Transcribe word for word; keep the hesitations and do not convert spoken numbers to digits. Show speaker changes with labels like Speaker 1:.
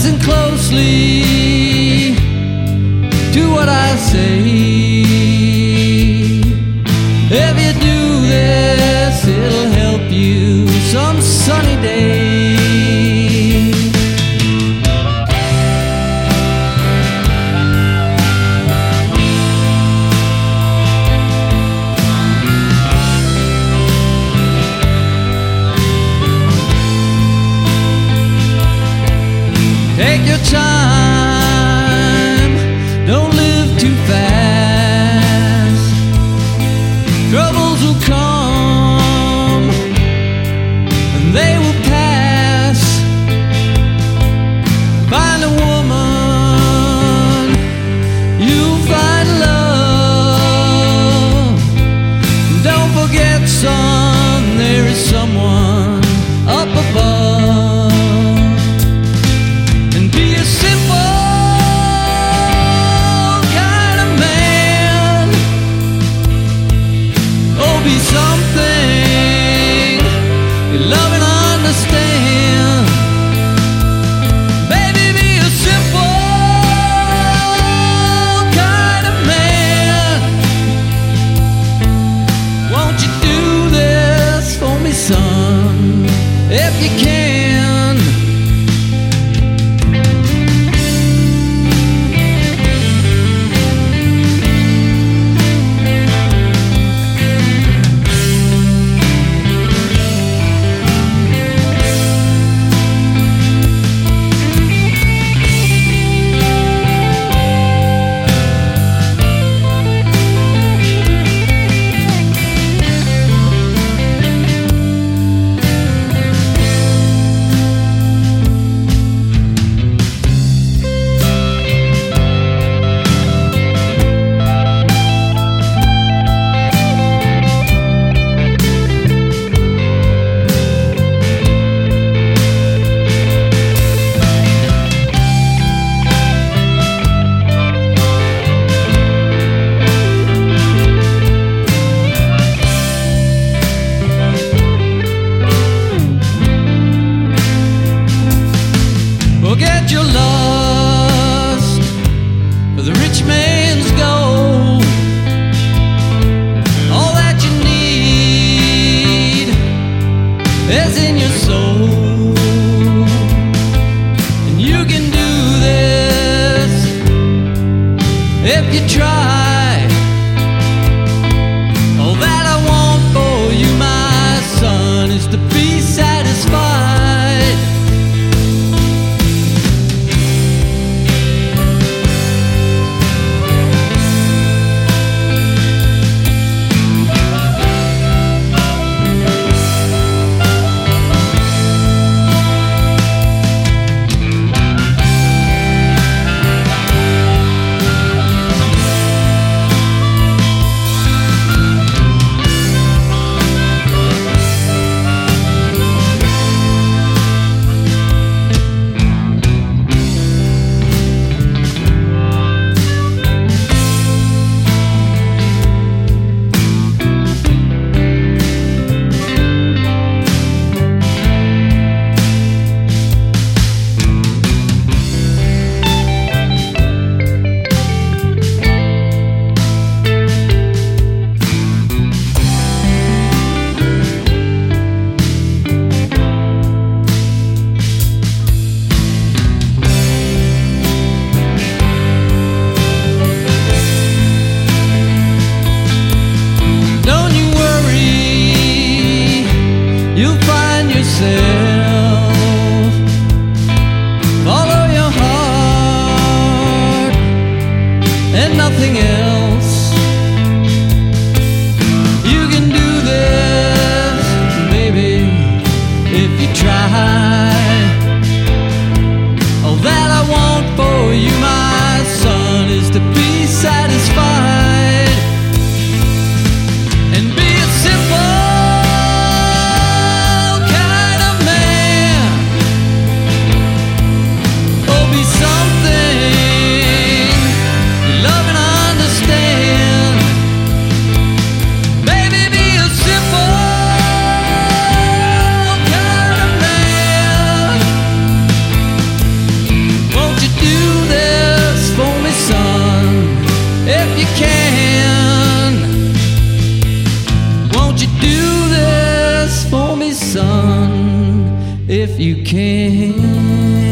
Speaker 1: Listen closely to what I say. If you do this, it'll help you some sunny day. Take your time, don't live too fast. Troubles will come and they will pass. Find a woman, you'll find love. Don't forget, son, there is someone up above. Be something you love and understand. Baby, be a simple kind of man. Won't you do this for me, son, if you can? Forget your lust for the rich man's gold. All that you need is in your soul. And you can do this if you try. All that I want for you, my son, is to be satisfied. You'll find yourself. Follow your heart and nothing else. You can do this, baby, if you try. All that I want for you, my son, is to be satisfied and be a simple can.